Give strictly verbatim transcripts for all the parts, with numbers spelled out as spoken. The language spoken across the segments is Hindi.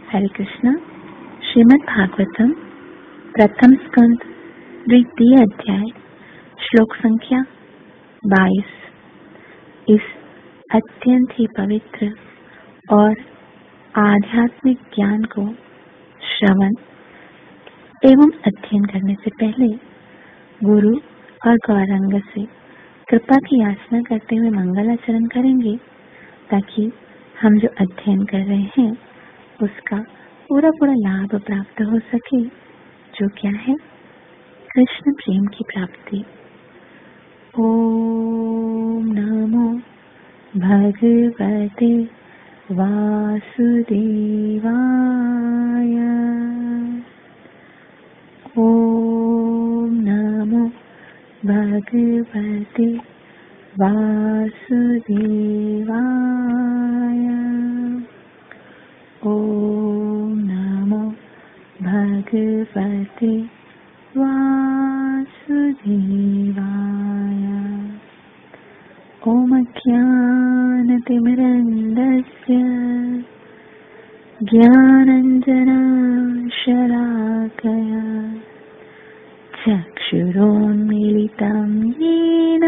हरे कृष्ण। श्रीमद् भागवतम प्रथम स्कंद द्वितीय अध्याय श्लोक संख्या बाईस। इस अत्यंत ही पवित्र और आध्यात्मिक ज्ञान को श्रवण एवं अध्ययन करने से पहले गुरु और गौरांग से कृपा की याचना करते हुए मंगलाचरण करेंगे, ताकि हम जो अध्ययन कर रहे हैं उसका पूरा पूरा लाभ प्राप्त हो सके, जो क्या है कृष्ण प्रेम की प्राप्ति। ओम नमो भगवते वासुदेवाय। ओम नमो भगवते वासुदेवाय। ओम नमो भगवते वासुदेवाय। ओम ज्ञानतिमिरन्धस्य ज्ञानाञ्जनशलाकया चक्षुरोन्मीलितं येन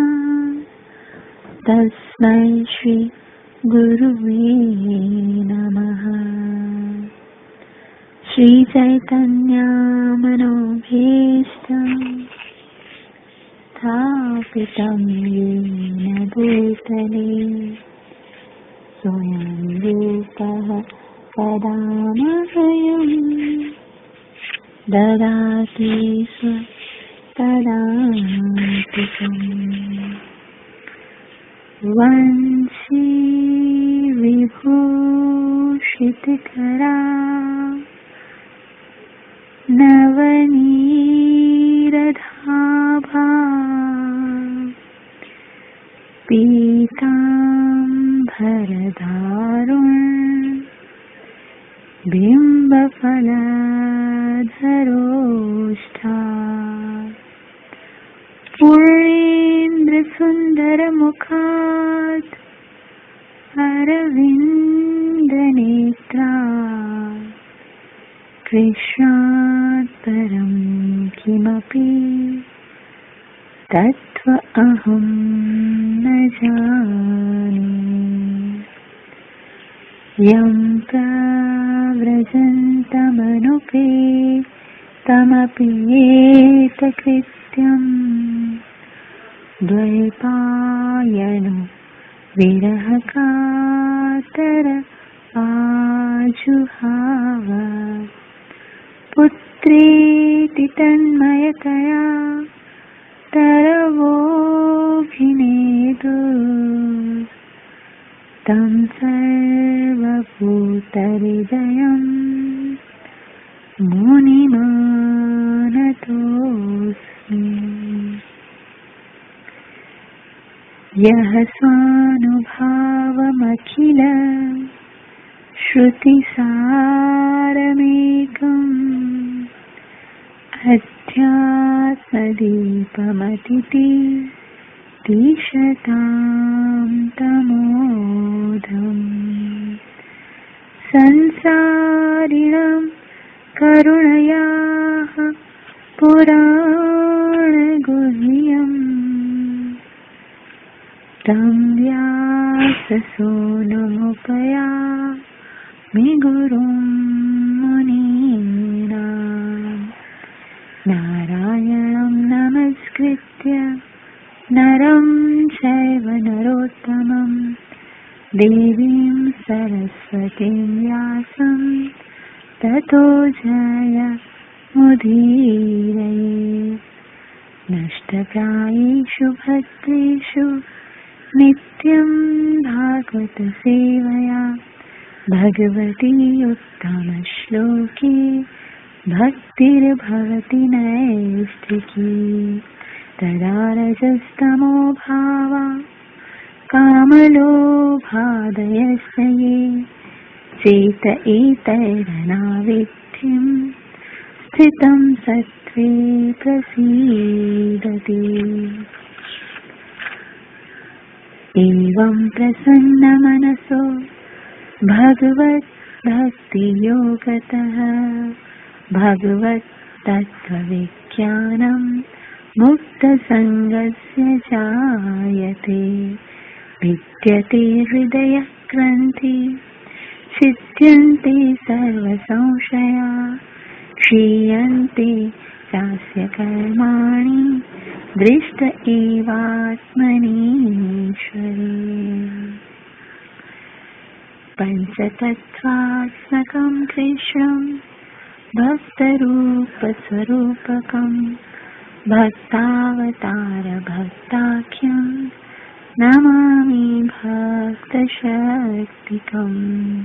तस्मै श्री गुरुवे नमः। श्री चैतन्य मनोभीष्टं स्थापितं येन भूतले स्वयं रूपः कदा मह्यं ददाति स्वपदान्तिकम्। वंशी विभूषितकरा नवनीरधाभा पीताम्बरधारुण् बिम्बफलधरोष्ठा पूर्णेन्द्रसुन्दरमुखात् अरविन्दनेत्रा कृष्णात् परं किमपि तत्त्व अहं न जाने। यं प्रव्रजन्तमनुपेतमपि एतकृत्यं द्वैपायनो विरहकातर आजुहाव। पुत्रेति तन्मयतया तरवोऽभिनेदु तं सर्वभूतहृदयं मुनिमानतोऽस्मि। यः स्वानुभावमखिल श्रुतिसारमेकम् अध्यात्मदीपमतिति दिशतां तमोधम्। संसारिणां करुणयाः पुराणगुह्यम् तं व्याससूनुमुपयामि गुरुं मुनीनां। नारायणं नमस्कृत्य नरं चैव नरोत्तमं देवीं सरस्वतीं व्यासं ततो जयमुदीरये। नष्टप्रायेषु भद्रेषु नित्यं भागवत सेवया भगवती उत्तमश्लोके भक्तिर्भवति नैष्ठिकी। तदा रजस्तमो भावा कामलोभादयस्य ये चेत एतैरनाविध्यं स्थितं सत्त्वे प्रसीदति। एवं प्रसन्नमनसो भगवत् भक्ति योगतः भगवत् तत्त्वविज्ञानं मुक्तसङ्गस्य जायते विद्यते हृदयग्रन्थि छिद्यन्ते सर्वसंशया क्षीयन्ते चास्य कर्माणि दृष्ट एवात्मनीश्वरे। पञ्चतत्त्वात्मकं कृष्णं भक्तरूपस्वरूपकं भक्तावतारभक्ताख्यं नमामि भक्तशक्तिकम्।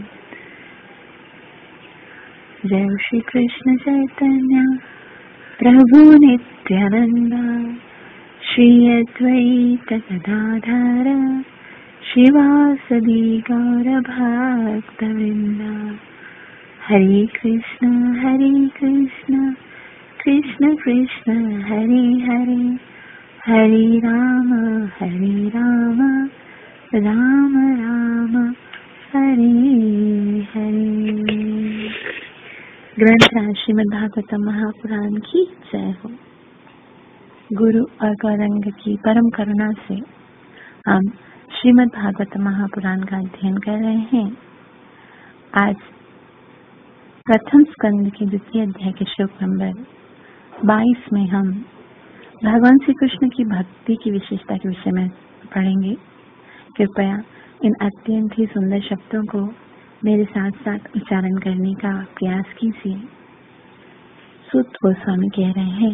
जय श्री कृष्ण चैतन्य प्रभु नित्यानंद श्री अद्वैत गदाधर शिवासदि गौर भक्तवृंद। हरे कृष्ण हरे कृष्ण कृष्ण कृष्ण हरे हरे हरे राम हरे राम राम राम हरे हरे। ग्रंथ श्रीमद् भागवतम महापुराण की जय हो। गुरु और गौरंग की परम करुणा से हम श्रीमद् भागवतम महापुराण का अध्ययन कर रहे हैं। आज प्रथम स्कंद के द्वितीय अध्याय के श्लोक नंबर बाईस में हम भगवान श्री कृष्ण की भक्ति की विशेषता के विषय में पढ़ेंगे। कृपया इन अत्यंत ही सुंदर शब्दों को मेरे साथ साथ उच्चारण करने का प्रयास कीजिए। सुत गोस्वामी कह रहे हैं,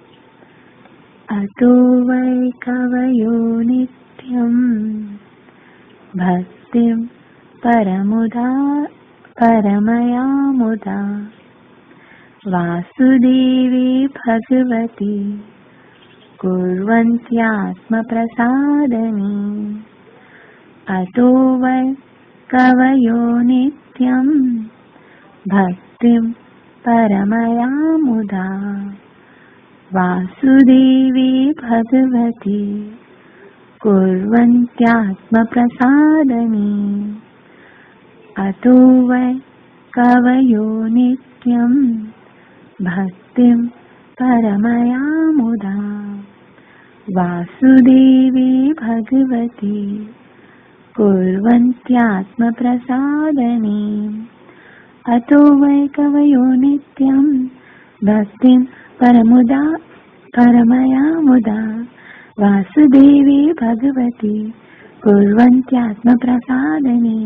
अतो वै कवयो नित्यं भक्तिं परमुदा परमया मुदा वासुदेवी भगवती कुर्वन्त्यात्मप्रसादनी। अतो वै कवयो नित्यं भक्तिं परमया मुदा वासुदेवी भगवती कुर्वन्त्यात्मप्रसादनी। अतो वै कवयो नित्यं भक्तिं परमया मुदा वासुदेवी भगवती कुर्वन्त्यात्मप्रसादनी। अतो वै कवयो नित्यं भक्तिं परमुदा परमया मुदा वासुदेवी भगवती कुर्वन्त्यात्मप्रसादनी।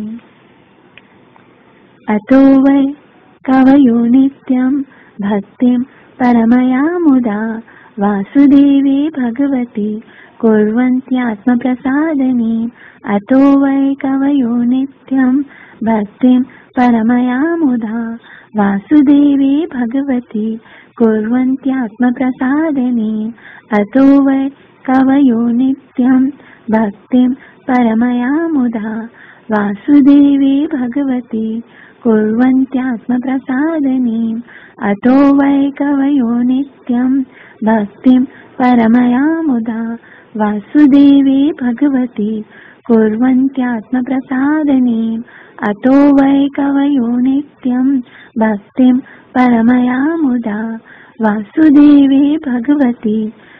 अतो वै कवयो नित्यं भक्तिं परमया मुदा वासुदेवी भगवती कुर्वन्त्यात्मप्रसादनी। अतो वै कवयो नित्यं भक्तिं परमया मुदा वासुदेवी भगवती कुर्वन्त्यात्मप्रसादनी। अतो वै कवयो नित्यं भक्तिं परमया मुदा वासुदेवी भगवती कुर्वन्त्यात्मप्रसादनी। अतो वै कवयो नित्यं भक्तिं परमया मुदा वासुदेवी भगवती कुर्वन्त्यात्मप्रसादनी। अतो वै कवयो नित्यं भक्तिं परमया मुदा वासुदेवी भगवती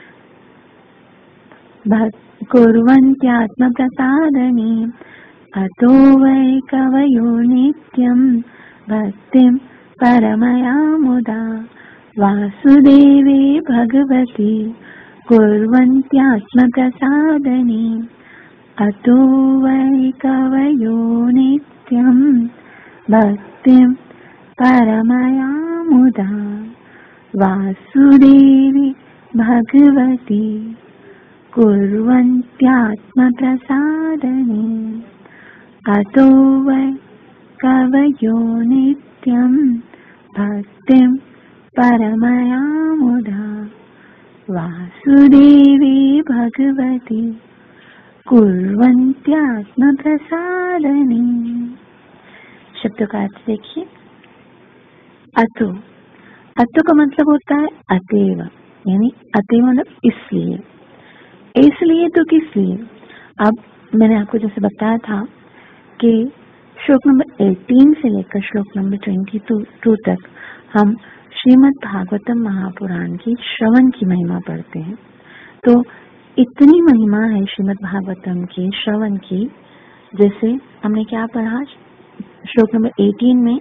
कुर्वन्त्यात्मप्रसादनी। अतो वै कवयो नित्यं भक्तिं परमया मुदा वासुदेवी भगवती कुर्वन्त्यात्मप्रसादनी। अतो वै कवयो नित्यं भक्तिं परमया मुदा वासुदेवी भगवती कुर्वन्त्यात्मप्रसादनी। अतो वै कवयो नित्यं भक्तिं परमया मुदा वासुदेवी भगवती कुर्वन्त्यात्मप्रसादनी। शब्द का अर्थ देखिए। अतो, अतो का मतलब होता है अतएव, यानी अतएव मतलब इसलिए, इसलिए तो किस लिए। अब मैंने आपको जैसे बताया था कि श्लोक नंबर अठारह से लेकर श्लोक नंबर बाईस तक हम श्रीमद् भागवतम महापुराण की श्रवण की महिमा पढ़ते हैं। तो इतनी महिमा है श्रीमद् भागवतम की श्रवण की, जैसे हमने क्या पढ़ा श्लोक नंबर अठारह में,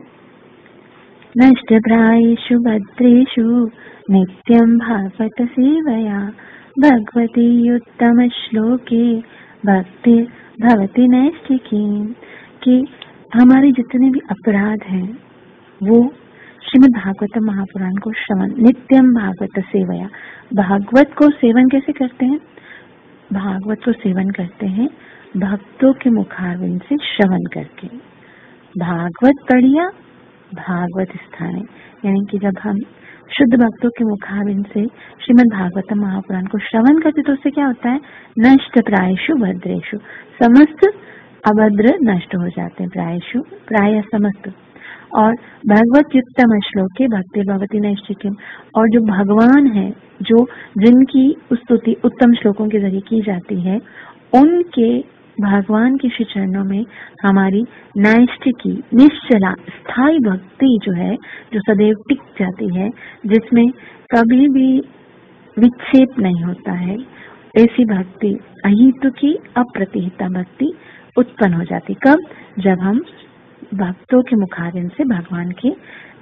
नष्टप्रायेषु भद्रेषु नित्यं भागवत सेवया भगवती उत्तम श्लोके भक्ति भवति नैष्ठिकी, कि हमारे जितने भी अपराध हैं वो श्रीमद् भागवत महापुराण को श्रवण, नित्यम भागवत सेवया, भागवत को सेवन कैसे करते हैं, भागवत को सेवन करते हैं भक्तों के मुखारविंद से श्रवण करके। भागवत पढ़िया भागवत स्थाने, यानी कि जब हम शुद्ध भक्तों के मुखारविंद से श्रीमद् भागवत महापुराण को श्रवण करते तो उससे क्या होता है, नष्ट प्रायेषु भद्रेषु, समस्त अभद्र नष्ट हो जाते हैं, प्रायेषु प्राय समस्त, और भगवत उत्तम श्लोक के भक्ति भवती नैष्ठिकीम, और जो भगवान है, जो जिनकी स्तुति उत्तम श्लोकों के जरिए की जाती है, उनके भगवान के श्री चरणों में हमारी नैष्ठिकी निश्चला स्थायी भक्ति जो है, जो सदैव टिक जाती है, जिसमें कभी भी विक्षेप नहीं होता है, ऐसी भक्ति अहितुकी अप्रतिहिता भक्ति उत्पन्न हो जाती। कब? जब हम भक्तों के मुखारविंद से भगवान के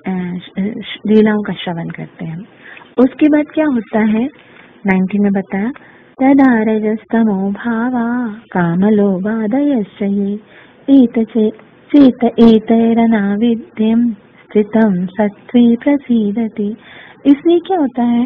लीलाओं का श्रवण करते हैं। उसके बाद क्या होता है, नाइनटीन में बताया, तदा रजस्तमो भावा कामलोभादयश्च ये एतचे चेत एतैरनाविद्यं स्थितं सत्त्वे प्रसीदति। इसलिए क्या होता है,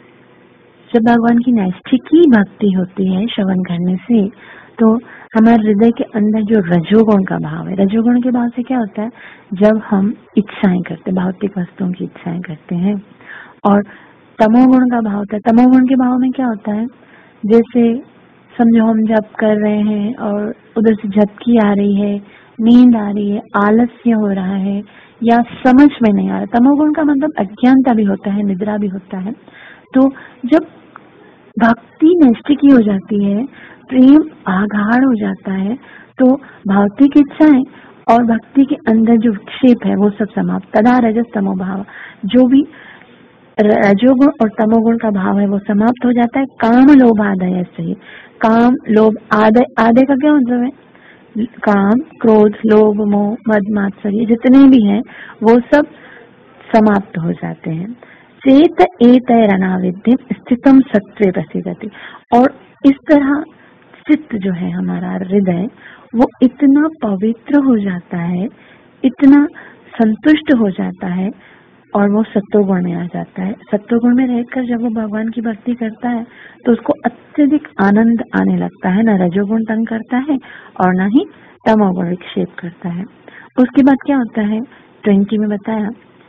जब भगवान की नैष्ठिकी भक्ति होती है श्रवण करने से, तो हमारे हृदय के अंदर जो रजोगुण का भाव है, रजोगुण के भाव से क्या होता है, जब हम इच्छाएं करते हैं, भौतिक वस्तुओं की इच्छाएं करते हैं, और तमोगुण का भाव होता है। तमोगुण के भाव में क्या होता है, जैसे समझो हम जप कर रहे हैं और उधर से झपकी आ रही है, नींद आ रही है, आलस्य हो रहा है, या समझ में नहीं आ रहा। तमोगुण का मतलब अज्ञानता भी होता है, निद्रा भी होता है। तो जब भक्ति नैष्ठिकी हो जाती है, प्रेम आगाढ़ हो जाता है, तो भौतिक इच्छाएं और भक्ति के अंदर जो विक्षेप है वो सब समाप्त। तदा रजस तमो भाव, जो भी रजोगुण और तमोगुण का भाव है वो समाप्त हो जाता है। काम लोभ आदय से, काम लोभ आदय, आदय का क्या मतलब है, काम क्रोध लोभ मोह मद मात्सर्य जितने भी हैं वो सब समाप्त हो जाते हैं। चेत एतैरनाविद्यं स्थितम सत्त्वे प्रसीदति, और इस तरह चित्त जो है हमारा हृदय वो इतना पवित्र हो जाता है, इतना संतुष्ट हो जाता है, और वो सत्वगुण में आ जाता है। सत्वगुण में रहकर जब वो भगवान की भक्ति करता है तो उसको अत्यधिक आनंद आने लगता है, न रजोगुण तंग करता है और न ही तमोगुण विक्षेप करता है। उसके बाद क्या होता है, ट्वेंटी में बताया,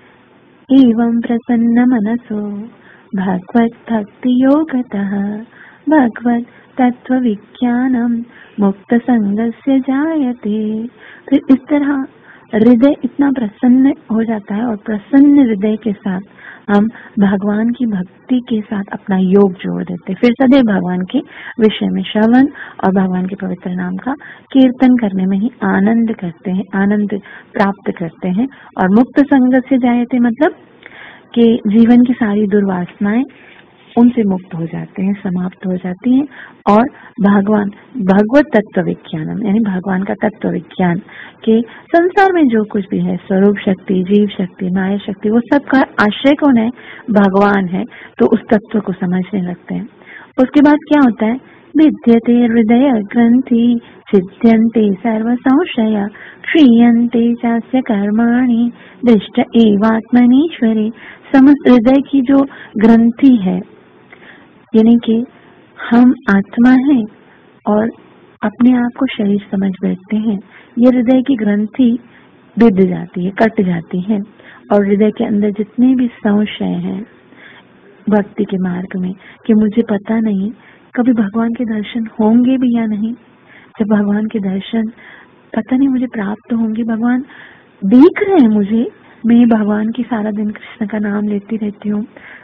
एवं प्रसन्न मनसो भगवत भक्ति योगतः भगवत तत्व विज्ञानम मुक्त संगस्य जायते। फिर इस तरह हृदय इतना प्रसन्न हो जाता है, और प्रसन्न हृदय के साथ हम भगवान की भक्ति के साथ अपना योग जोड़ देते हैं। फिर सदैव भगवान के विषय में श्रवण और भगवान के पवित्र नाम का कीर्तन करने में ही आनंद करते हैं, आनंद प्राप्त करते हैं। और मुक्त संग से जायते मतलब कि जीवन की सारी दुर्वासनाएं उनसे मुक्त हो जाते हैं, समाप्त हो जाती हैं, और भगवान भगवत तत्व विज्ञानम यानी भगवान का तत्व विज्ञान के संसार में जो कुछ भी है, स्वरूप शक्ति, जीव शक्ति, माया शक्ति, वो सब का आश्रय कौन है, भगवान है। तो उस तत्व को समझने लगते हैं। उसके बाद क्या होता है, विद्यते हृदय ग्रंथि सिद्ध्यन्ते सर्व संशय क्षीयन्ते चास्य कर्माणि दृष्ट एवात्मनीश्वरे। समस्त हृदय की जो ग्रंथि है, यानी कि हम आत्मा हैं और अपने आप को शरीर समझ बैठते हैं, ये हृदय की ग्रंथि बिध जाती है, कट जाती है, और हृदय के अंदर जितने भी संशय हैं भक्ति के मार्ग में कि मुझे पता नहीं कभी भगवान के दर्शन होंगे भी या नहीं, जब भगवान के दर्शन पता नहीं मुझे प्राप्त होंगे, भगवान देख रहे हैं मुझे, मैं भगवान की सारा दिन कृष्ण का नाम लेती रहती हूँ,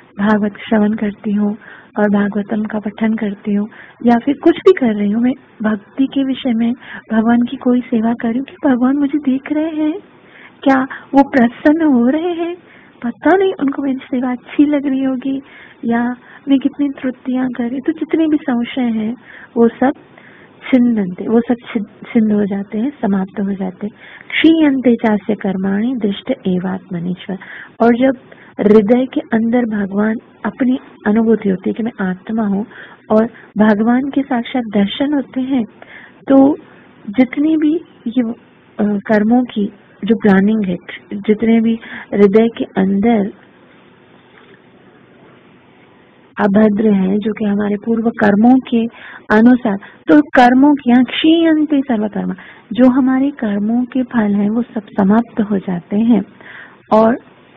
भागवत श्रवण करती हूँ और भागवतम का पठन करती हूँ, या फिर कुछ भी कर रही हूँ, मैं भक्ति के विषय में भगवान की कोई सेवा कर रही हूँ, कि भगवान मुझे देख रहे हैं, क्या वो प्रसन्न हो रहे हैं, पता नहीं उनको मेरी सेवा अच्छी लग रही होगी, या मैं कितनी त्रुटियां कर रही। तो जितने भी संशय हैं वो सब छिन्नते, वो सब छिन्न हो जाते हैं, समाप्त हो जाते हैं। क्षीयन्ते चास्य कर्माणि दृष्ट एवात्मनीश्वर। और जब हृदय के अंदर भगवान अपनी अनुभूति होती है कि मैं आत्मा हूँ और भगवान के साक्षात दर्शन होते हैं, तो जितनी भी ये कर्मों की जो प्लानिंग है, जितने भी हृदय के अंदर अभद्र है, जो कि हमारे पूर्व कर्मों के अनुसार, तो कर्मों की यहाँ क्षीयन्ते सर्वकर्मा, जो हमारे कर्मों के फल हैं वो सब समाप्त हो जाते हैं और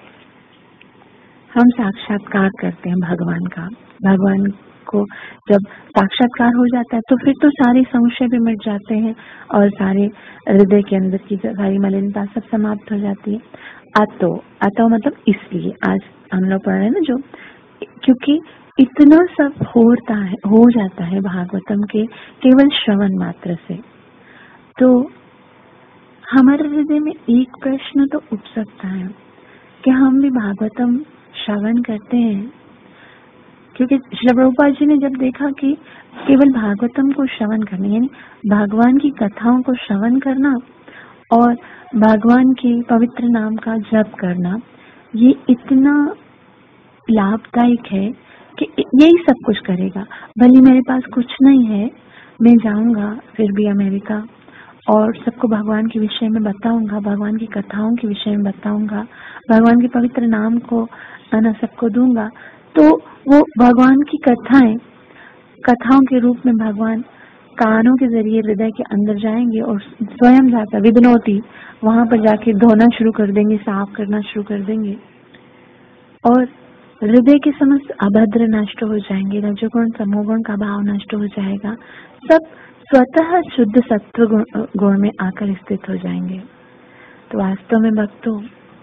हम साक्षात्कार करते हैं भगवान का। भगवान को जब साक्षात्कार हो जाता है तो फिर तो सारे संशय भी मिट जाते हैं और सारे हृदय के अंदर की सारी मलिनता सब समाप्त हो जाती है। अतो, अतो मतलब इसलिए आज हम लोग पढ़ रहे हैं ना, जो क्योंकि इतना सब होता है, हो जाता है भागवतम के केवल श्रवण मात्र से, तो हमारे हृदय में एक प्रश्न तो उठ सकता है कि हम भी भागवतम श्रवण करते हैं, क्योंकि श्रील प्रभुपाद जी ने जब देखा कि केवल भागवतम को श्रवण करना, यानी भगवान की कथाओं को श्रवण करना और भगवान के पवित्र नाम का जप करना, ये इतना लाभदायक है कि यही सब कुछ करेगा। भले मेरे पास कुछ नहीं है, मैं जाऊंगा फिर भी अमेरिका और सबको भगवान के विषय में बताऊंगा, भगवान की कथाओं के विषय में बताऊंगा, भगवान के पवित्र नाम को आना सबको दूंगा, तो वो भगवान की कथाएं, कथाओं के रूप में भगवान कानों के जरिए हृदय के अंदर जाएंगे और स्वयं जाकर विदनोती वहां पर जाके धोना शुरू कर देंगे, साफ करना शुरू कर देंगे और हृदय के समस्त अभद्र नष्ट हो जाएंगे, रजोगुण तमोगुण का भाव नष्ट हो जाएगा, सब स्वतः शुद्ध सत्व गुण, गुण में आकर स्थित हो जाएंगे। तो वास्तव में भक्तों,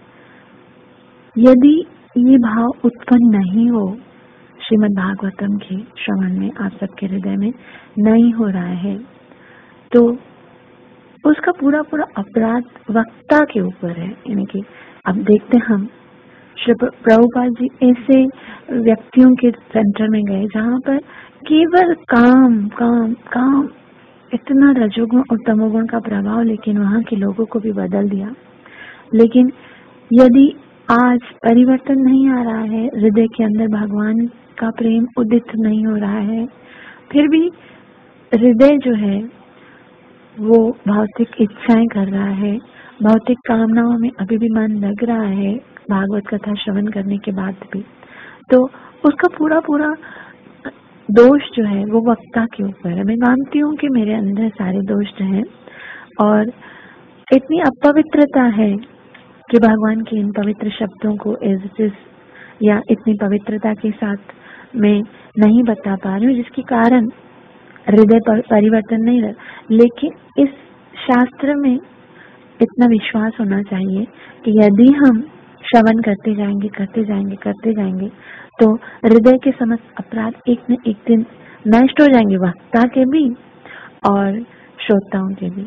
यदि ये भाव उत्पन्न नहीं हो, श्रीमद् भागवतम के श्रवण में आप सबके हृदय में नहीं हो रहा है, तो उसका पूरा पूरा अपराध वक्ता के ऊपर है। यानी कि अब देखते हम श्री प्रभुपाद जी ऐसे व्यक्तियों के सेंटर में गए जहाँ पर केवल काम काम काम, इतना रजोगुण और तमोगुण का प्रभाव, लेकिन वहाँ के लोगों को भी बदल दिया। लेकिन यदि आज परिवर्तन नहीं आ रहा है, हृदय के अंदर भगवान का प्रेम उदित नहीं हो रहा है, फिर भी हृदय जो है वो भौतिक इच्छाएं कर रहा है, भौतिक कामनाओं में अभी भी मन लग रहा है भागवत कथा श्रवण करने के बाद भी, तो उसका पूरा पूरा दोष जो है वो वक्ता के ऊपर है। मैं मानती हूँ कि मेरे अंदर सारे दोष हैं और इतनी अपवित्रता है कि भगवान के इन पवित्र शब्दों को एज इट इज या इतनी पवित्रता के साथ मैं नहीं बता पा रही हूँ, जिसके कारण हृदय पर परिवर्तन नहीं रहा। लेकिन इस शास्त्र में इतना विश्वास होना चाहिए कि यदि हम श्रवण करते जाएंगे करते जाएंगे करते जाएंगे तो हृदय के समस्त अपराध एक न एक दिन नष्ट हो जाएंगे, वक्ता के भी और श्रोताओं के भी।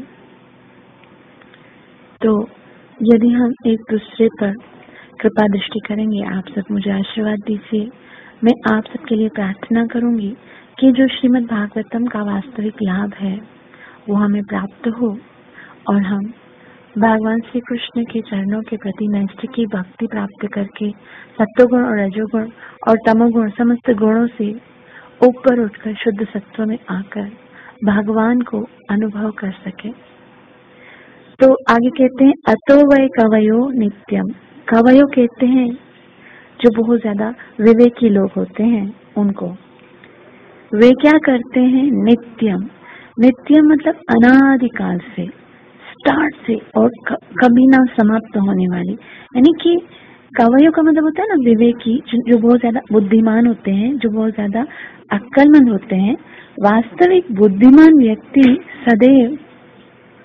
तो यदि हम एक दूसरे पर कृपा दृष्टि करेंगे, आप सब मुझे आशीर्वाद दीजिए, मैं आप सबके लिए प्रार्थना करूंगी कि जो श्रीमद् भागवतम का वास्तविक लाभ है वो हमें प्राप्त हो और हम भगवान श्री कृष्ण के चरणों के प्रति नैष्ठिक की भक्ति प्राप्त करके सत्वगुण और रजोगुण और तमोगुण समस्त गुणों से ऊपर उठकर शुद्ध सत्व में आकर भगवान को अनुभव कर सके। तो आगे कहते हैं अतो वै कवयो नित्यम। कवयो कहते हैं जो बहुत ज्यादा विवेकी लोग होते हैं उनको। वे क्या करते हैं? नित्यम। नित्यम मतलब अनादिकाल से, स्टार्ट से और कभी ना समाप्त होने वाली। यानी कि कवयों का मतलब होता है ना विवेकी, जो बहुत ज्यादा बुद्धिमान होते हैं, जो बहुत ज्यादा अक्लमंद होते हैं। वास्तविक बुद्धिमान व्यक्ति सदैव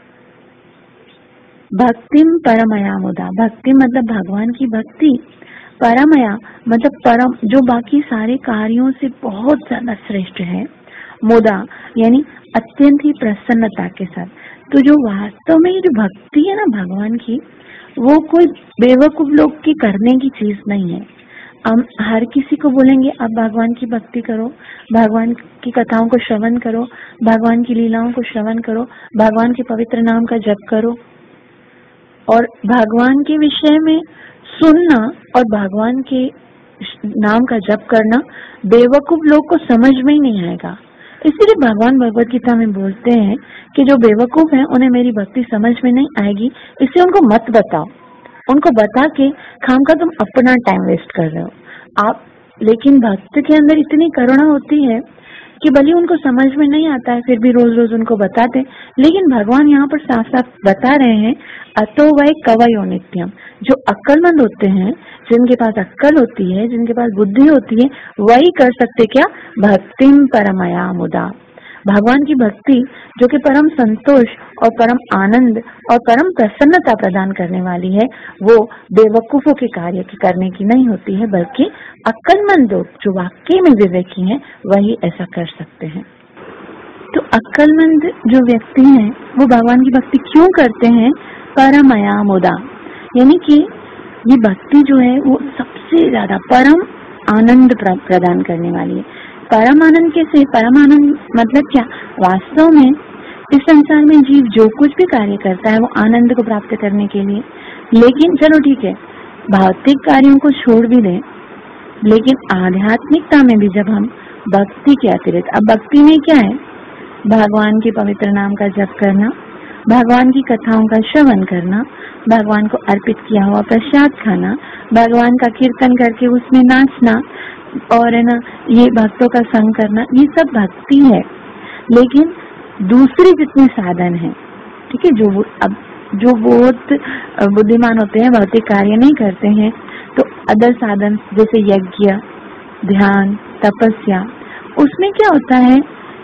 भक्तिम परमया मुदा, भक्ति मतलब भगवान की भक्ति, परमया मतलब परम, जो बाकी सारे कार्यों से बहुत ज्यादा श्रेष्ठ है। मुदा यानी अत्यंत ही प्रसन्नता के साथ। तो जो वास्तव में ये जो भक्ति है ना भगवान की, वो कोई बेवकूफ लोग की करने की चीज नहीं है। हम हर किसी को बोलेंगे आप भगवान की भक्ति करो, भगवान की कथाओं को श्रवण करो, भगवान की लीलाओं को श्रवण करो, भगवान के पवित्र नाम का जप करो। और भगवान के विषय में सुनना और भगवान के नाम का जप करना बेवकूफ लोग को समझ में ही नहीं आएगा। इसीलिए भगवान भगवत गीता में बोलते हैं कि जो बेवकूफ हैं उन्हें मेरी भक्ति समझ में नहीं आएगी, इससे उनको मत बताओ। उनको बता के खाम का तुम अपना टाइम वेस्ट कर रहे हो आप। लेकिन भक्त के अंदर इतनी करुणा होती है कि भले उनको समझ में नहीं आता है फिर भी रोज रोज उनको बताते। लेकिन भगवान यहाँ पर साफ साफ बता रहे हैं, अतो वै कवयो नित्यम। जो अक्लमंद होते हैं, जिनके पास अक्ल होती है, जिनके पास बुद्धि होती है, वही कर सकते क्या, भक्तिम परमया मुदा। भगवान की भक्ति जो कि परम संतोष और परम आनंद और परम प्रसन्नता प्रदान करने वाली है, वो बेवकूफों के कार्य की करने की नहीं होती है, बल्कि अक्लमंद लोग जो वाकई में विवेकी हैं वही ऐसा कर सकते हैं। तो अक्लमंद जो व्यक्ति हैं वो भगवान की भक्ति क्यों करते हैं, परमया मुदा, यानी कि ये भक्ति जो है वो सबसे ज्यादा परम आनंद प्रदान करने वाली है। परम आनंद कैसे, परम आनंद मतलब क्या, वास्तव में इस संसार में जीव जो कुछ भी कार्य करता है वो आनंद को प्राप्त करने के लिए। लेकिन चलो ठीक है, भौतिक कार्यों को छोड़ भी दें, लेकिन आध्यात्मिकता में भी जब हम भक्ति के अतिरिक्त, अब भक्ति में क्या है, भगवान के पवित्र नाम का जप करना, भगवान की कथाओं का श्रवण करना, भगवान को अर्पित किया हुआ प्रसाद खाना, भगवान का कीर्तन करके उसमें नाचना और है ना ये भक्तों का संग करना, ये सब भक्ति है। लेकिन दूसरे जितने साधन हैं, ठीक है, जो अब जो बहुत बुद्धिमान होते हैं भौतिक कार्य नहीं करते हैं, तो अदर साधन जैसे यज्ञ, ध्यान, तपस्या, उसमें क्या होता है,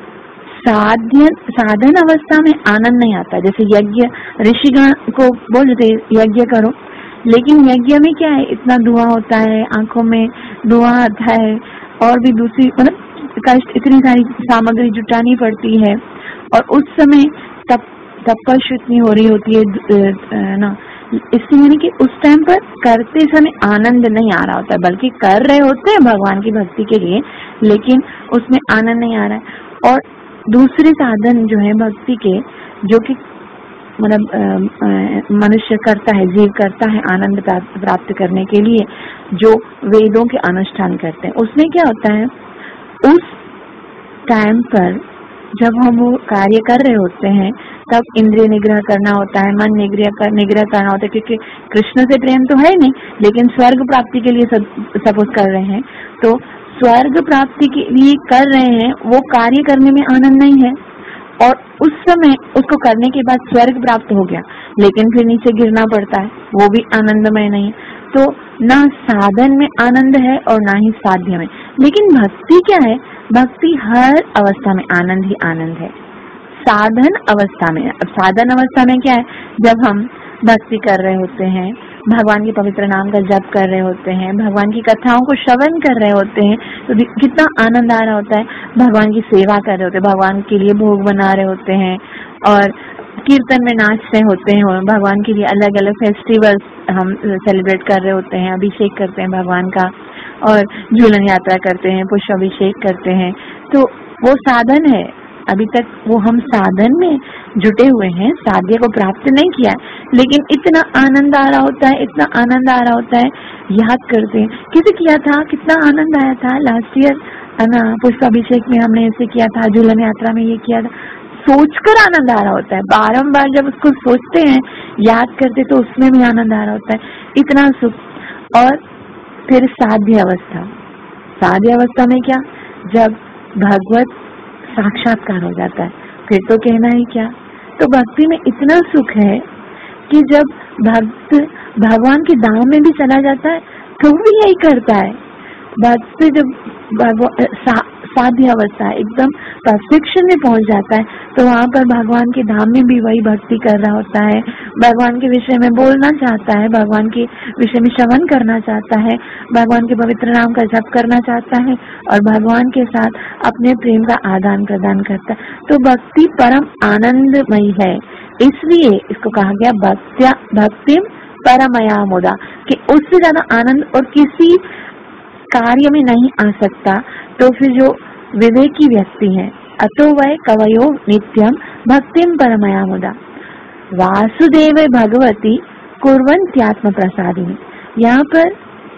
साध्य साधन अवस्था में आनंद नहीं आता। जैसे यज्ञ, ऋषिगण को बोलते यज्ञ करो, लेकिन यज्ञ में क्या है, इतना धुआं होता है, आंखों में धुआं आता है, और भी दूसरी मतलब कष्ट, इतनी सारी सामग्री जुटानी पड़ती है, और उस समय तप तपस्या इतनी हो रही होती है ना, इससे यानी कि उस टाइम पर करते समय आनंद नहीं आ रहा होता है, बल्कि कर रहे होते हैं भगवान की भक्ति के लिए, लेकिन उसमें आनंद नहीं आ रहा है। और दूसरे साधन जो है भक्ति के, जो कि मतलब मनुष्य करता है, जीव करता है आनंद प्राप्त करने के लिए, जो वेदों के अनुष्ठान करते हैं, उसमें क्या होता है, उस टाइम पर जब हम वो कार्य कर रहे होते हैं तब इंद्रिय निग्रह करना होता है, मन निग्रह कर निग्रह करना होता है, क्योंकि कृष्ण से प्रेम तो है नहीं, लेकिन स्वर्ग प्राप्ति के लिए सब सपोज कर रहे हैं, तो स्वर्ग प्राप्ति के लिए कर रहे हैं, वो कार्य करने में आनंद नहीं है, और उस समय उसको करने के बाद स्वर्ग प्राप्त हो गया, लेकिन फिर नीचे गिरना पड़ता है, वो भी आनंदमय नहीं है। तो ना साधन में आनंद है और ना ही साध्य में। लेकिन भक्ति क्या है, भक्ति हर अवस्था में आनंद ही आनंद है। साधन अवस्था में, अब साधन अवस्था में क्या है, जब हम भक्ति कर रहे होते हैं, भगवान के पवित्र नाम का जप कर रहे होते हैं, भगवान की कथाओं को श्रवण कर रहे होते हैं, तो कितना आनंद आ रहा होता है, भगवान की सेवा कर रहे होते हैं, भगवान के लिए भोग बना रहे होते हैं, और कीर्तन में नाच रहे होते हैं, भगवान के लिए अलग अलग फेस्टिवल्स हम सेलिब्रेट कर रहे होते हैं, अभिषेक करते हैं भगवान का, और झूलन यात्रा करते हैं, पुष्प अभिषेक करते हैं। तो वो साधन है, अभी तक वो हम साधन में जुटे हुए हैं, साध्य को प्राप्त नहीं किया है, लेकिन इतना आनंद आ रहा होता है, इतना आनंद आ रहा होता है, याद करते हैं किसे किया था, कितना आनंद आया था लास्ट ईयर, है ना, पुष्प अभिषेक में हमने ऐसे किया था, झूलन यात्रा में ये किया था, सोचकर आनंद आ रहा होता है। बारंबार जब उसको सोचते हैं, याद करते, तो उसमें भी आनंद आ रहा होता है, इतना सुख। और फिर साध्य अवस्था, साध्य अवस्था में क्या, जब भगवत साक्षात्कार हो जाता है, फिर तो कहना ही क्या। तो भक्ति में इतना सुख है कि जब भक्त भगवान के धाम में भी चला जाता है तो भी यही करता है। भक्त जब सा, साध्य अवस्था, एकदम परफेक्शन में पहुंच जाता है, तो वहाँ पर भगवान के धाम में भी वही भक्ति कर रहा होता है, भगवान के विषय में बोलना चाहता है, भगवान के विषय में श्रवण करना चाहता है, भगवान के पवित्र नाम का जप करना चाहता है और भगवान के साथ अपने प्रेम का आदान प्रदान करता है। तो भक्ति परम आनंदमयी है, इसलिए इसको कहा गया भक्त्या भक्ति परमया मुदा, कि उससे ज्यादा आनंद और किसी कार्य में नहीं आ सकता। तो फिर जो विवेकी व्यक्ति है, अतो वै कवयो नित्यम भक्तिम परमया मुदा वासुदेव भगवती कुर्वन्त्यात्म प्रसादिनी। यहाँ पर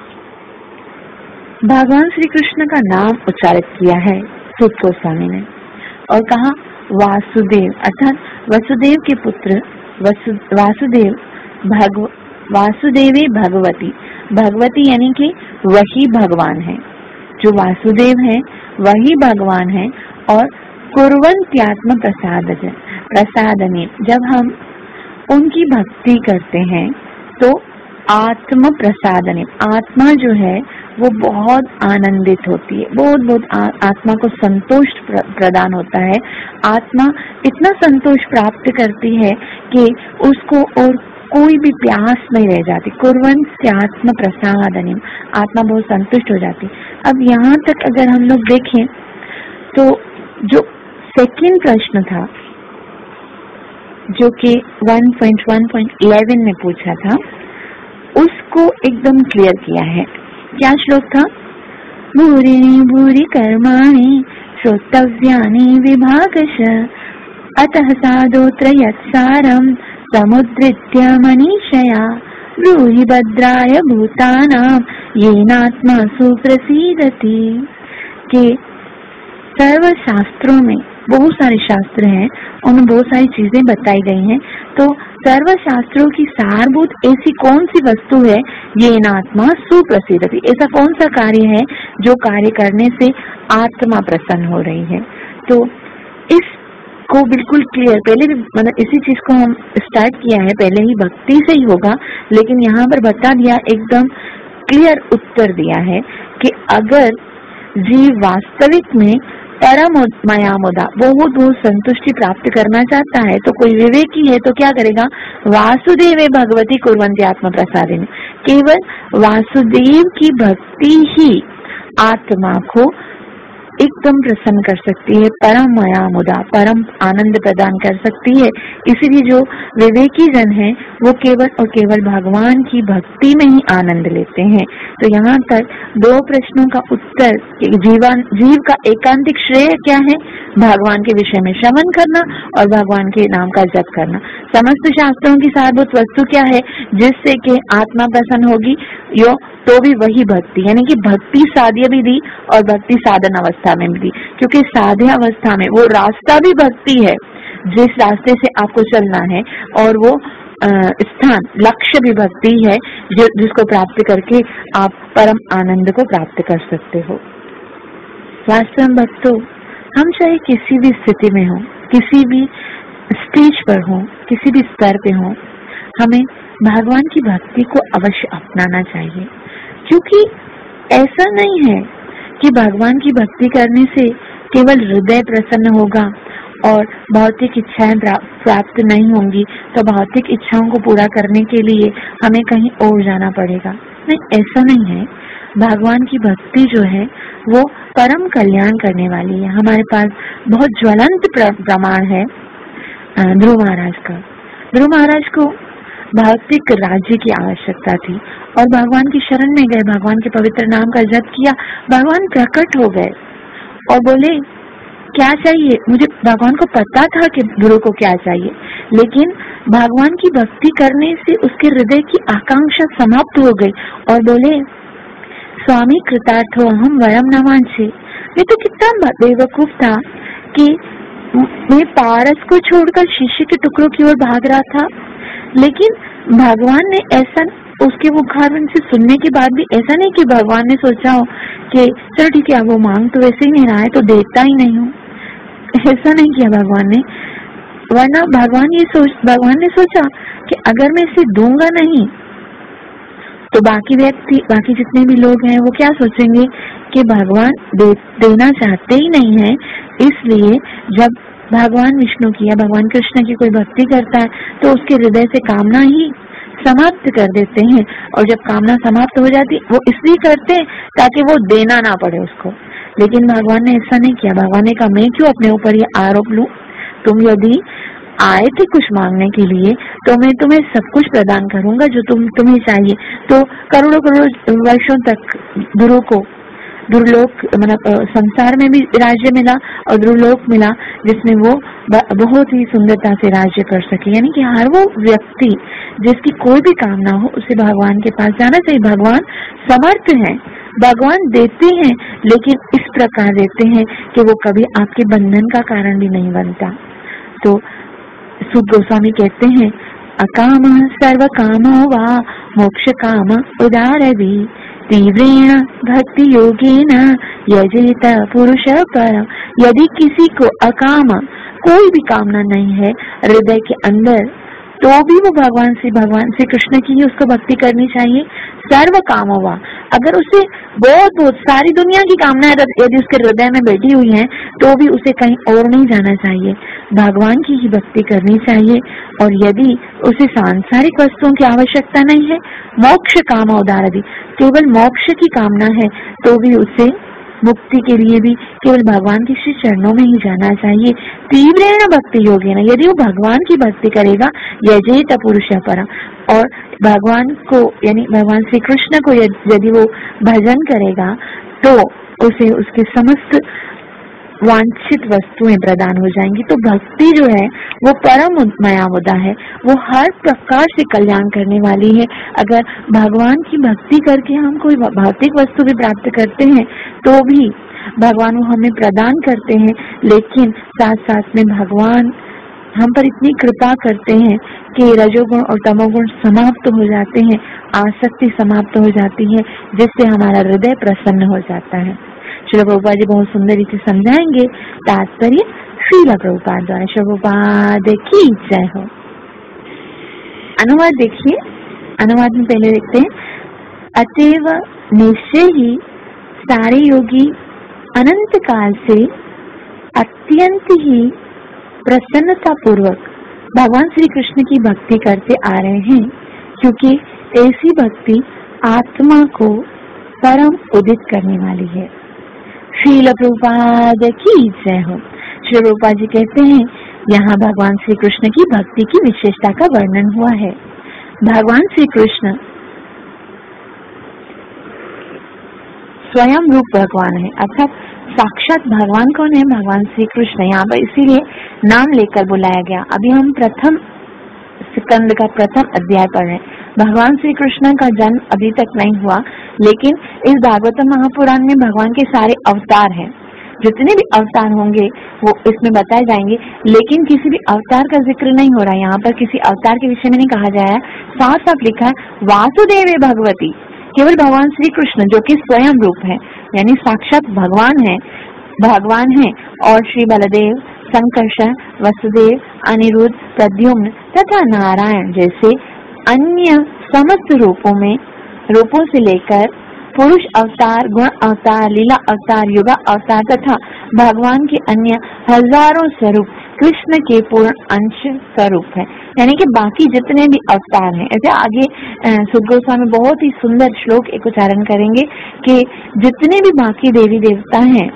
भगवान श्री कृष्ण का नाम उच्चारित किया है सुत गोस्वामी ने और कहा वासुदेव, अर्थात वसुदेव के पुत्र वसु, वासुदेव भगव वासुदेवी भगवती, भगवती यानी कि वही भगवान है, जो वासुदेव है वही भगवान है। और कुर्वन्त्यात्म प्रसाद प्रसादने, जब हम उनकी भक्ति करते हैं तो आत्म प्रसादने, आत्मा जो है वो बहुत आनंदित होती है, बहुत बहुत आत्मा को संतोष प्र, प्रदान होता है। आत्मा इतना संतोष प्राप्त करती है कि उसको और कोई भी प्यास नहीं रह जाती। कुर्वन्त्यात्म प्रसादने, आत्मा बहुत संतुष्ट हो जाती। अब यहाँ तक अगर हम लोग देखें तो जो सेकंड प्रश्न था, जो कि one point one point eleven में पूछा था, उसको एकदम क्लियर किया है। क्या श्लोक था? भूरि भूरि कर्माणि श्रोतव्यानि विभागशः अतः साधोत्र यत्सारं समुद्धृत्य मनीषया ब्रूहि भद्राय भूतानां येनात्मा सुप्रसीदति। के सर्व शास्त्रों में, बहुत सारे शास्त्र हैं, उनमें बहुत सारी चीजें बताई गई हैं, तो सर्व शास्त्रों की सारभूत ऐसी कौन सी वस्तु है, ये आत्मा सुप्रसिद्धति, ऐसा कौन सा कार्य है जो कार्य करने से आत्मा प्रसन्न हो रही है। तो इसको बिल्कुल क्लियर, पहले भी मतलब इसी चीज को हम स्टार्ट किया है, पहले ही भक्ति से ही होगा, लेकिन यहाँ पर बता दिया, एकदम क्लियर उत्तर दिया है कि अगर जीव वास्तविक में परम मया मुदा, बहुत बहुत संतुष्टि प्राप्त करना चाहता है, तो कोई विवेकी है तो क्या करेगा? वासुदेव भगवती कुर्वन्ति आत्म प्रसादिनी, केवल वासुदेव की भक्ति ही आत्मा को एकदम प्रसन्न कर सकती है, परम मया मुदा, परम आनंद प्रदान कर सकती है। इसीलिए जो विवेकी जन है वो केवल और केवल भगवान की भक्ति में ही आनंद लेते हैं। तो यहाँ तक दो प्रश्नों का उत्तर, जीवन जीव का एकांतिक श्रेय क्या है? भगवान के विषय में श्रवण करना और भगवान के नाम का जप करना। समस्त शास्त्रों की सारभूत वस्तु क्या है जिससे कि आत्मा प्रसन्न होगी? यो तो भी वही भक्ति, यानी कि भक्ति साध्य भी दी और भक्ति साधन अवस्था में भी दी, क्योंकि साध्य अवस्था में वो रास्ता भी भक्ति है जिस रास्ते से आपको चलना है, और वो स्थान लक्ष्य भी भक्ति है जो जिसको प्राप्त करके आप परम आनंद को प्राप्त कर सकते हो। वास्तव में भक्तों, हम चाहे किसी भी स्थिति में हो, किसी भी स्टेज पर हो, किसी भी स्तर पे हो, हमें भगवान की भक्ति को अवश्य अपनाना चाहिए, क्योंकि ऐसा नहीं है कि भगवान की भक्ति करने से केवल हृदय प्रसन्न होगा और भौतिक इच्छाएं प्राप्त नहीं होंगी, तो भौतिक इच्छाओं को पूरा करने के लिए हमें कहीं और जाना पड़ेगा। नहीं, ऐसा नहीं है। भगवान की भक्ति जो है वो परम कल्याण करने वाली है। हमारे पास बहुत ज्वलंत प्रमाण है ध्रुव महाराज का। ध्रुव महाराज को भौतिक राज्य की आवश्यकता थी और भगवान की शरण में गए, भगवान के पवित्र नाम का जप किया, भगवान प्रकट हो गए और बोले क्या चाहिए? मुझे भगवान को पता था कि ध्रुव को क्या चाहिए, लेकिन भगवान की भक्ति करने से उसके हृदय की आकांक्षा समाप्त हो गई और बोले स्वामी कृतार्थो हम वरम न वांछे। ये तो कितना बेवकूफ था कि मैं पारस को छोड़कर शिष्य के टुकड़ों की ओर भाग रहा था, लेकिन भगवान ने ऐसा, उसके मुखारविंद से सुनने के बाद भी ऐसा नहीं कि भगवान ने सोचा हो कि चलो ठीक है, वो मांग तो वैसे ही नहीं रहा है तो देता ही नहीं हूँ, ऐसा नहीं किया भगवान ने। वरना भगवान ये सोच भगवान ने सोचा कि अगर मैं इसे दूंगा नहीं तो बाकी व्यक्ति, बाकी जितने भी लोग हैं वो क्या सोचेंगे कि भगवान दे, देना चाहते ही नहीं है, इसलिए जब भगवान विष्णु की या भगवान कृष्ण की कोई भक्ति करता है तो उसके हृदय से कामना ही समाप्त कर देते हैं। और जब कामना समाप्त हो जाती वो इसलिए करते हैं ताकि वो देना ना पड़े उसको। लेकिन भगवान ने ऐसा नहीं किया। भगवान ने कहा मैं क्यों अपने ऊपर ये आरोप लूं, तुम यदि आए थे कुछ मांगने के लिए तो मैं तुम्हें सब कुछ प्रदान करूंगा जो तुम तुम्हें चाहिए। तो करोड़ों करोड़ों वर्षों तक गुरु को दुर्लोक मतलब संसार में भी राज्य मिला और दुर्लोक मिला जिसमें वो बहुत ही सुंदरता से राज्य कर सके। यानी कि हर वो व्यक्ति जिसकी कोई भी कामना हो उसे भगवान के पास जाना चाहिए। भगवान समर्थ हैं, भगवान देते हैं, लेकिन इस प्रकार देते हैं कि वो कभी आपके बंधन का कारण भी नहीं बनता। तो सुख गोस्वामी कहते हैं अकाम सर्व कामो वा मोक्ष काम उदारदि तीव्रेण भक्ति योगेन यजेत पुरुष परम। यदि किसी को अकाम कोई भी कामना नहीं है हृदय के अंदर तो भी वो भगवान से भगवान श्री कृष्ण की ही उसको भक्ति करनी चाहिए। सर्व काम हुआ, अगर उसे बहुत बहुत सारी दुनिया की कामना यदि उसके हृदय में बैठी हुई है तो भी उसे कहीं और नहीं जाना चाहिए, भगवान की ही भक्ति करनी चाहिए। और यदि उसे सांसारिक वस्तुओं की आवश्यकता नहीं है, मोक्ष काम उदारदि, केवल मोक्ष की कामना है तो भी उसे मुक्ति के लिए भी केवल भगवान के श्री चरणों में ही जाना चाहिए। तीव्रेण भक्ति योगेन, यदि वो भगवान की भक्ति करेगा यजेत पुरुष परम, और भगवान को यानी भगवान श्री कृष्ण को यदि वो भजन करेगा तो उसे उसके समस्त वांछित वस्तुएं प्रदान हो जाएंगी। तो भक्ति जो है वो परम मया मुद्दा है, वो हर प्रकार से कल्याण करने वाली है। अगर भगवान की भक्ति करके हम कोई भौतिक वस्तु भी प्राप्त करते हैं तो भी भगवान वो हमें प्रदान करते हैं, लेकिन साथ साथ में भगवान हम पर इतनी कृपा करते हैं कि रजोगुण और तमोगुण समाप्त हो जाते हैं, आसक्ति समाप्त हो जाती है, जिससे हमारा हृदय प्रसन्न हो जाता है। श्रील प्रभुपाद जी बहुत सुंदर रीति समझाएंगे तात्पर्य श्रील प्रभुपाद द्वारा। श्रील प्रभुपाद की जय हो। अनुवाद देखिए, अनुवाद में पहले देखते हैं अतएव निश्चय ही सारे योगी अनंत काल से अत्यंत ही प्रसन्नता पूर्वक भगवान श्री कृष्ण की भक्ति करते आ रहे हैं, क्योंकि ऐसी भक्ति आत्मा को परम उदित करने वाली है। श्रील प्रभुपाद की जय हो। श्री प्रभुपाद जी कहते हैं यहाँ भगवान श्री कृष्ण की भक्ति की विशेषता का वर्णन हुआ है। भगवान श्री कृष्ण स्वयं रूप भगवान है, अर्थात साक्षात भगवान कौन है? भगवान श्री कृष्ण। यहाँ पर इसीलिए नाम लेकर बुलाया गया। अभी हम प्रथम स्कंद का प्रथम अध्याय पढ़ रहे हैं। भगवान श्री कृष्ण का जन्म अभी तक नहीं हुआ, लेकिन इस भागवतम महापुराण में भगवान के सारे अवतार हैं, जितने भी अवतार होंगे वो इसमें बताए जाएंगे, लेकिन किसी भी अवतार का जिक्र नहीं हो रहा है। यहाँ पर किसी अवतार के विषय में नहीं कहा जाया, साफ साफ लिखा है वासुदेव भगवती, केवल भगवान श्री कृष्ण जो कि स्वयं रूप है, यानी साक्षात भगवान है, भगवान है। और श्री बलदेव, संकर्षण, वसुदेव, अनिरुद्ध, प्रद्युम्न तथा नारायण जैसे अन्य समस्त रूपों में रूपों से लेकर पुरुष अवतार, गुण अवतार, लीला अवतार, युगा अवतार तथा भगवान के अन्य हजारों स्वरूप कृष्ण के पूर्ण अंश स्वरूप है। यानी कि बाकी जितने भी अवतार हैं, ऐसे आगे सुख गोस्वामी बहुत ही सुंदर श्लोक एक उच्चारण करेंगे कि जितने भी बाकी देवी देवता हैं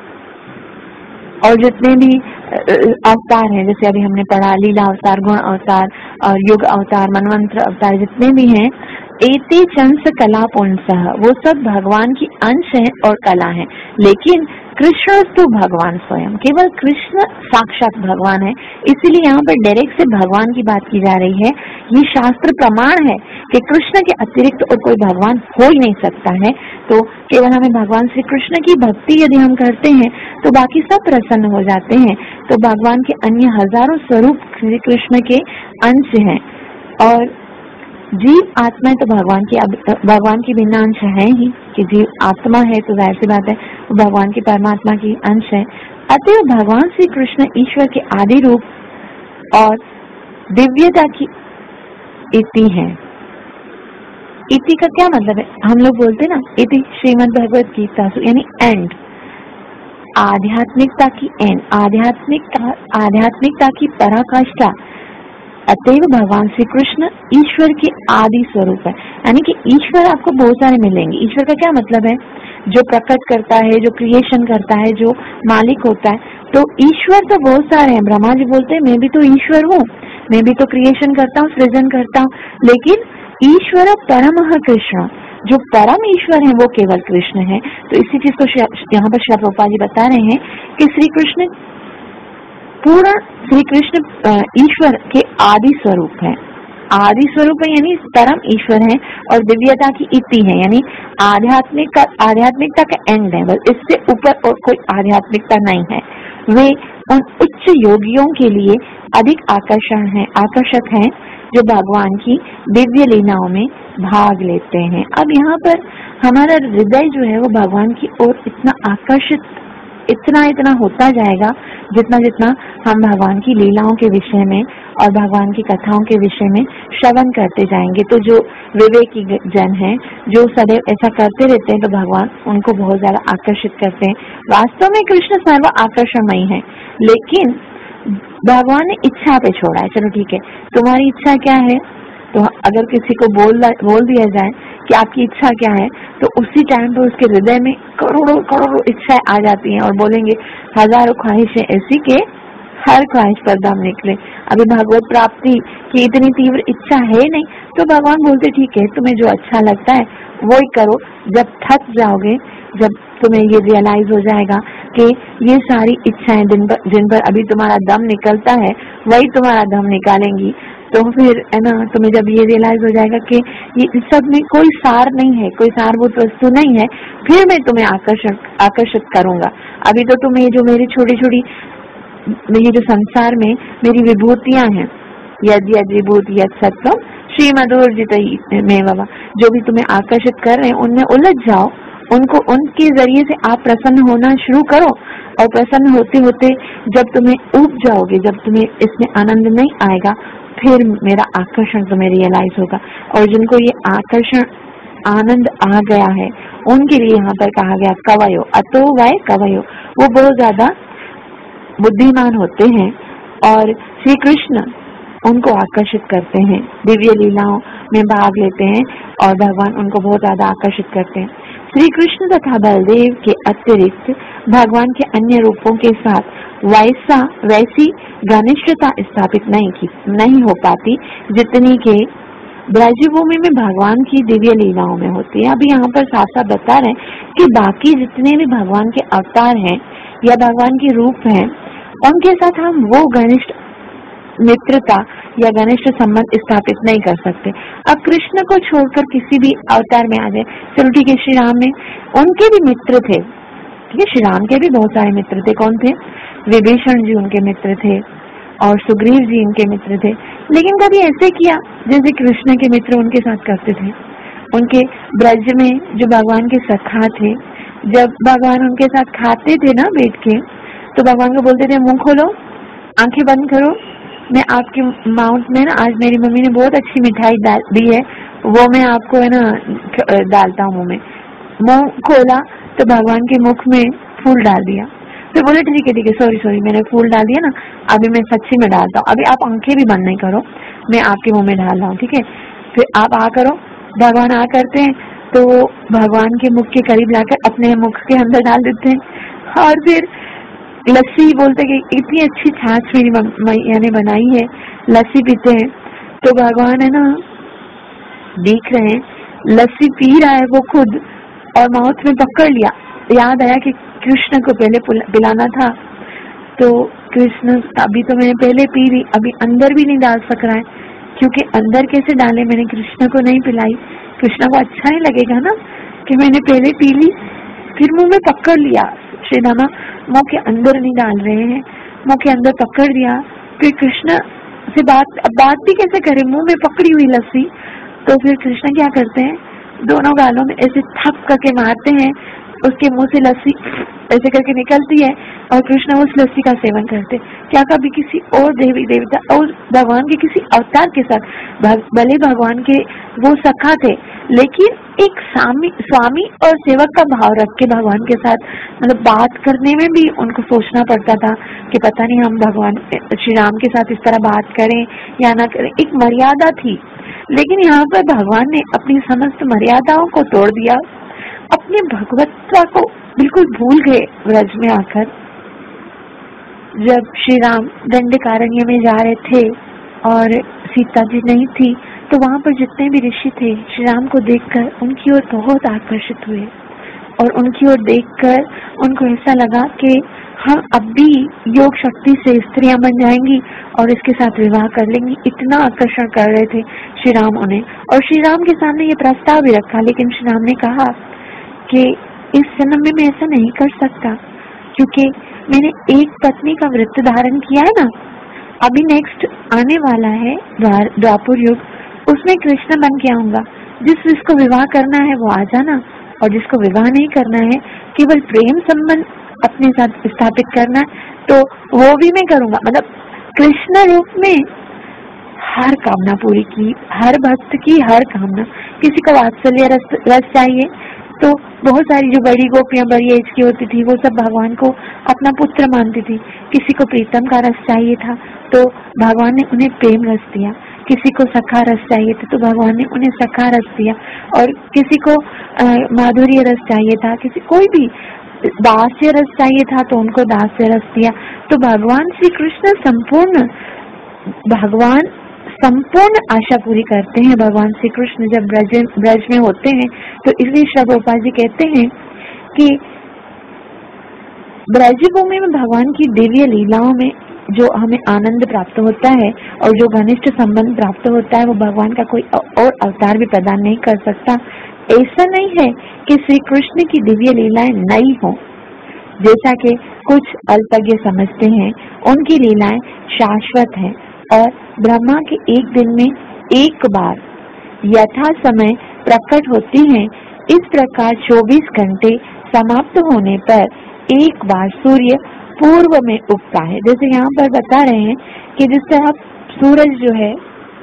और जितने भी अवतार हैं, जैसे अभी हमने पढ़ा लीला अवतार, गुण अवतार और युग अवतार, मनवंतर अवतार, जितने भी हैं एते चंस कला पुंसः, वो सब भगवान की अंश है और कला है। लेकिन कृष्ण तो भगवान स्वयं, केवल कृष्ण साक्षात भगवान है। इसीलिए यहाँ पर डायरेक्ट से भगवान की बात की जा रही है। ये शास्त्र प्रमाण है कि कृष्ण के अतिरिक्त और कोई भगवान हो ही नहीं सकता है। तो केवल हमें भगवान श्री कृष्ण की भक्ति यदि हम करते हैं तो बाकी सब प्रसन्न हो जाते हैं। तो भगवान के अन्य हजारों स्वरूप श्री कृष्ण के अंश हैं और जीव आत्मा तो भगवान की भगवान की भिन्न अंश है ही, कि जीव आत्मा है तो जाहिर सी बात है वो भगवान की परमात्मा की अंश है। अतः भगवान श्री कृष्ण ईश्वर के आदि रूप और दिव्यता की इति है। इति का क्या मतलब है? हम लोग बोलते हैं ना, इति श्रीमद् भगवत गीता, यानी एंड, आध्यात्मिकता की एंड, आध्यात्मिकता आध्यात्मिकता की पराकाष्ठा। अतएव भगवान श्री कृष्ण ईश्वर के आदि स्वरूप है, यानी कि ईश्वर आपको बहुत सारे मिलेंगे। ईश्वर का क्या मतलब है? जो प्रकट करता है, जो क्रिएशन करता है, जो मालिक होता है। तो ईश्वर तो बहुत सारे हैं। ब्रह्मा जी बोलते हैं मैं भी तो ईश्वर हूँ, मैं भी तो क्रिएशन करता हूँ, सृजन करता हूँ, लेकिन ईश्वर परमः कृष्ण, जो परम ईश्वर है वो केवल कृष्ण है। तो इसी चीज को यहाँ पर श्री प्रभुपाद जी बता रहे हैं कि श्री कृष्ण पूर्ण, श्री कृष्ण ईश्वर के आदि स्वरूप है। आदि स्वरूप है यानी परम ईश्वर है, और दिव्यता की इति है, यानी आध्यात्मिक आध्यात्मिकता का एंड है। बस इससे ऊपर और कोई आध्यात्मिकता नहीं है। वे उन उच्च योगियों के लिए अधिक आकर्षण है आकर्षक हैं जो भगवान की दिव्य लीलाओं में भाग लेते हैं। अब यहाँ पर हमारा हृदय जो है वो भगवान की ओर इतना आकर्षित इतना इतना होता जाएगा जितना जितना हम भगवान की लीलाओं के विषय में और भगवान की कथाओं के विषय में श्रवण करते जाएंगे। तो जो विवेकी जन हैं, जो सदैव ऐसा करते रहते हैं, तो भगवान उनको बहुत ज्यादा आकर्षित करते हैं। वास्तव में कृष्ण सर्व आकर्षणमयी है, लेकिन भगवान ने इच्छा पे छोड़ा है। चलो ठीक है, तुम्हारी इच्छा क्या है? तो अगर किसी को बोल बोल दिया जाए कि आपकी इच्छा क्या है, तो उसी टाइम पर उसके हृदय में करोड़ों करोड़ों इच्छाएं आ जाती हैं और बोलेंगे हजारों ख्वाहिशें ऐसी के हर ख्वाहिश पर दम निकले। अभी भगवत प्राप्ति की इतनी तीव्र इच्छा है नहीं, तो भगवान बोलते ठीक है, तुम्हें जो अच्छा लगता है वो ही करो। जब थक जाओगे, जब तुम्हें ये रियलाइज हो जाएगा कि ये सारी इच्छाएं जिन पर जिन पर अभी तुम्हारा दम निकलता है वही तुम्हारा दम निकालेंगी, तो फिर है ना, तुम्हें जब ये रियलाइज हो जाएगा कि ये इस सब में कोई सार नहीं है, कोई सारभूत वस्तु नहीं है, फिर मैं तुम्हें आकर्षक आकर्षित करूंगा। अभी तो तुम्हें जो मेरी छोटी छोटी ये जो संसार में मेरी विभूतियां हैं, यद यद विभूति यद सत्वम श्रीमदोर्जित में बाबा, जो भी तुम्हें आकर्षित कर रहे हैं उनमें उलझ जाओ, उनको उनके जरिए से आप प्रसन्न होना शुरू करो, और प्रसन्न होते होते जब तुम्हें ऊब जाओगे, जब तुम्हें इसमें आनंद नहीं आएगा, फिर मेरा आकर्षण तुम्हें रियलाइज होगा। और जिनको ये आकर्षण आनंद आ गया है उनके लिए यहाँ पर कहा गया कवयो, अतो वै कवयो, वो बहुत ज्यादा बुद्धिमान होते हैं और श्री कृष्ण उनको आकर्षित करते हैं, दिव्य लीलाओं में भाग लेते हैं और भगवान उनको बहुत ज्यादा आकर्षित करते हैं। श्री कृष्ण तथा बलदेव के अतिरिक्त भगवान के अन्य रूपों के साथ वैसा वैसी घनिष्ठता स्थापित नहीं की नहीं हो पाती जितनी के ब्रजभूमि में भगवान की दिव्य लीलाओं में होती है। अभी यहाँ पर साफ साफ बता रहे हैं कि बाकी जितने भी भगवान के अवतार हैं या भगवान के रूप हैं, उनके साथ हम वो घनिष्ठ मित्रता या घनिष्ठ संबंध स्थापित नहीं कर सकते। अब कृष्ण को छोड़कर किसी भी अवतार में आ जाए, चलो ठीक है, श्री राम में उनके भी मित्र थे, ठीक है, श्री राम के भी बहुत सारे मित्र थे। कौन थे? विभीषण जी उनके मित्र थे और सुग्रीव जी उनके मित्र थे, लेकिन कभी ऐसे किया जैसे कृष्ण के मित्र उनके साथ करते थे। उनके ब्रज में जो भगवान के सखा थे, जब भगवान उनके साथ खाते थे ना बैठ के, तो भगवान को बोलते थे मुंह खोलो, आंखें बंद करो, मैं आपके माउथ में ना आज मेरी मम्मी ने बहुत अच्छी मिठाई डाल दी है, वो मैं आपको है ना डालता हूँ मुंह में। मुंह खोला तो भगवान के मुख में फूल डाल दिया। फिर बोले ठीक है ठीक है, सॉरी सॉरी, मैंने फूल डाल दिया ना, अभी मैं सच्ची में डालता हूँ, अभी आप आंखें भी बंद नहीं करो, मैं आपके मुंह में डाल रहा हूँ, ठीक है। फिर आप आ करो, भगवान आ करते हैं तो भगवान के मुख के करीब लाकर अपने मुख के अंदर डाल देते हैं। और फिर लस्सी बोलते कि इतनी अच्छी छाछ मेरी मैया ने बनाई है, लस्सी पीते हैं। तो भगवान है ना देख रहे हैं लस्सी पी रहा है वो खुद, और माउथ में पकड़ लिया, याद आया कि कृष्ण को पहले पिलाना था, तो कृष्ण अभी तो मैंने पहले पी ली, अभी अंदर भी नहीं डाल सक रहा है, क्योंकि अंदर कैसे डाले, मैंने कृष्ण को नहीं पिलाई, कृष्ण को अच्छा नहीं लगेगा ना कि मैंने पहले पी ली। फिर मुंह में पकड़ लिया, श्री रामा मुंह के अंदर नहीं डाल रहे हैं, मुंह के अंदर पकड़ दिया। फिर कृष्ण से बात बात भी कैसे करे, मुंह में पकड़ी हुई लस्सी। तो फिर कृष्ण क्या करते हैं, दोनों गालों में ऐसे थप करके मारते हैं उसके मुंह से लस्सी ऐसे करके निकलती है और कृष्ण उस लस्सी का सेवन करते। क्या कभी किसी और देवी देवता और भगवान के किसी अवतार के साथ, भले भगवान के वो सखा थे, लेकिन एक स्वामी स्वामी और सेवक का भाव रख के भगवान के साथ मतलब बात करने में भी उनको सोचना पड़ता था कि पता नहीं हम भगवान श्री राम के साथ इस तरह बात करें या ना करें, एक मर्यादा थी। लेकिन यहाँ पर भगवान ने अपनी समस्त मर्यादाओं को तोड़ दिया, अपने भगवत्ता को बिल्कुल भूल गए। व्रज में आकर जब श्री राम दंडकारण्य में जा रहे थे और सीता जी नहीं थी, तो वहां पर जितने भी ऋषि थे श्री राम को देखकर उनकी ओर बहुत आकर्षित हुए और उनकी ओर देखकर उनको ऐसा लगा कि हाँ अब भी योग शक्ति से स्त्रियां बन जाएंगी और इसके साथ विवाह कर लेंगी। इतना आकर्षण कर रहे थे श्री राम उन्हें, और श्री राम के सामने ये प्रस्ताव भी रखा, लेकिन श्री राम ने कहा कि इस जन्म में मैं ऐसा नहीं कर सकता, क्योंकि मैंने एक पत्नी का व्रत धारण किया है ना, अभी नेक्स्ट आने वाला है द्वापर युग, उसमें कृष्ण बन के आऊंगा। जिस जिसको विवाह करना है वो आ जाना, और जिसको विवाह नहीं करना है, केवल प्रेम संबंध अपने साथ स्थापित करना है, तो वो भी मैं करूंगा। मतलब कृष्ण रूप में हर कामना पूरी की, हर भक्त की हर कामना। किसी को वात्सल्य रस, रस चाहिए तो बहुत सारी जो बड़ी गोपियां बड़ी एज की होती थी वो सब भगवान को अपना पुत्र मानती थी। किसी को प्रीतम का रस चाहिए था तो भगवान ने उन्हें प्रेम रस दिया, किसी को सखा रस चाहिए था तो भगवान ने उन्हें सखा रस दिया, और किसी को माधुर्य रस चाहिए था, किसी कोई भी दास्य रस चाहिए था तो उनको दास्य रस दिया। तो भगवान श्री कृष्ण संपूर्ण भगवान संपूर्ण आशा पूरी करते हैं। भगवान श्री कृष्ण जब ब्रज ब्रज में होते हैं तो इसलिए श्री प्रभुपाद जी कहते हैं कि ब्रजभूमि में भगवान की दिव्य लीलाओं में जो हमें आनंद प्राप्त होता है और जो घनिष्ठ संबंध प्राप्त होता है वो भगवान का कोई और अवतार भी प्रदान नहीं कर सकता। ऐसा नहीं है कि श्री कृष्ण की दिव्य लीलाएं नई हो, जैसा कि कुछ अल्पज्ञ समझते हैं। उनकी लीलाएं शाश्वत हैं और ब्रह्मा के एक दिन में एक बार यथा समय प्रकट होती हैं। इस प्रकार चौबीस घंटे समाप्त होने पर एक बार सूर्य पूर्व में उगता है। जैसे यहाँ पर बता रहे हैं कि जिस तरह सूरज जो है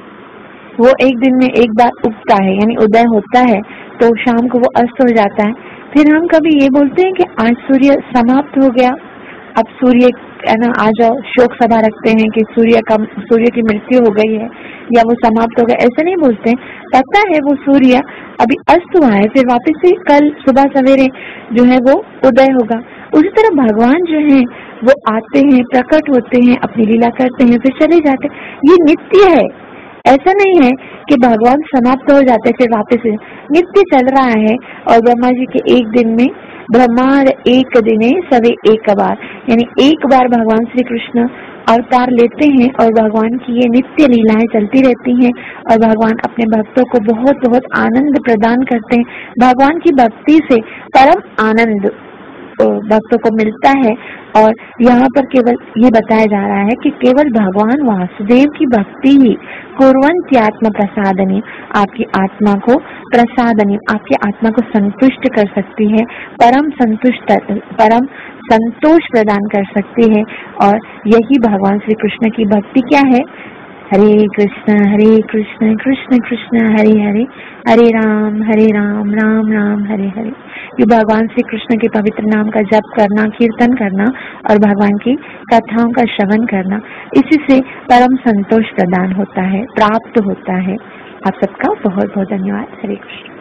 वो एक दिन में एक बार उगता है यानी उदय होता है, तो शाम को वो अस्त हो जाता है। फिर हम कभी ये बोलते हैं कि आज सूर्य समाप्त हो गया, अब सूर्य है ना आ जाओ, शोक सभा रखते हैं कि सूर्य का सूर्य की मृत्यु हो गई है या वो समाप्त हो गया, ऐसा नहीं बोलते हैं। पता है वो सूर्य अभी अस्त हुआ है, फिर वापस से कल सुबह सवेरे जो है वो उदय होगा। उसी तरह भगवान जो है वो आते हैं, प्रकट होते हैं, अपनी लीला करते हैं, फिर चले जाते हैं। ये नित्य है, ऐसा नहीं है कि भगवान समाप्त हो जाते फिर वापस नित्य चल रहा है। और ब्रह्मा जी के एक दिन में ब्रह्मांड एक दिने सवे एक बार, यानी एक बार भगवान श्री कृष्ण अवतार लेते हैं और भगवान की ये नित्य लीलाएं चलती रहती हैं और भगवान अपने भक्तों को बहुत बहुत आनंद प्रदान करते हैं। भगवान की भक्ति से परम आनंद भक्तों को मिलता है। और यहाँ पर केवल ये बताया जा रहा है कि केवल भगवान वासुदेव की भक्ति ही कुर्वन्ति आत्म प्रसादनी, आपकी आत्मा को प्रसादनी, आपकी आत्मा को संतुष्ट कर सकती है, परम संतुष्ट परम संतोष प्रदान कर सकती है। और यही भगवान श्री कृष्ण की भक्ति क्या है? हरे कृष्ण हरे कृष्ण कृष्ण कृष्ण हरे हरे, हरे राम हरे राम राम राम हरे हरे। ये भगवान श्री कृष्ण के पवित्र नाम का जप करना, कीर्तन करना और भगवान की कथाओं का श्रवण करना, इसी से परम संतोष प्रदान होता है, प्राप्त होता है। आप सबका बहुत बहुत धन्यवाद। हरे कृष्ण।